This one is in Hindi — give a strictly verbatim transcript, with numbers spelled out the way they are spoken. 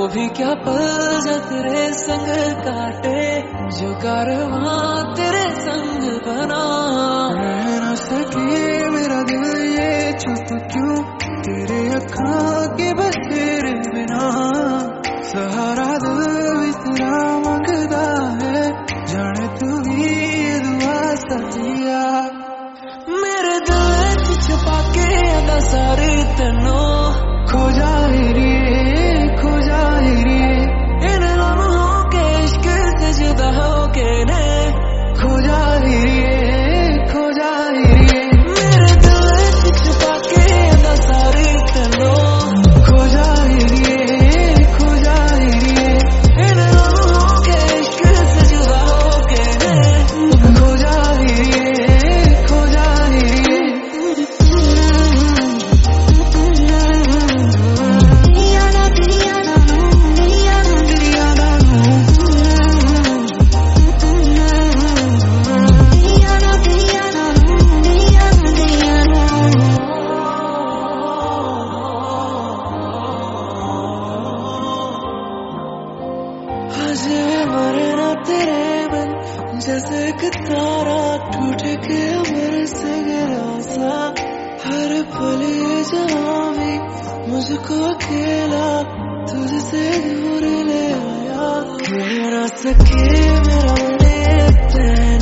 भी क्या पल जो तेरे संग काटे, जो कारवां तेरे संग बना। रह न सके मेरा दिल ये चुप क्यों, तेरे अखां के बस तेरे बिना। सहारा दिल भी तेरा मंगदा है, जाने तू ही ये दुआ सचिया। मेरे दिल च छुपा के अदा सारे तनो, खो जाए रे खो जाए रे, इन लम्हों के इश्क से जुदा होके ने खो जाए रे खो जाए रे। मेरे दिल च छुपा के अदा सारे तनो, खो जाए रे खो जाए रे, इन लम्हों के इश्क से जुदा होके ने खो जाए रे खो जाए रे। मरे ना तेरे बिन, जैसे एक तारा टूट के अमर से गिरा सा। हर पल ये जहाँ भी मुझको अकेला तुझसे दूर ले आया। कह ना सके मेरा मन ये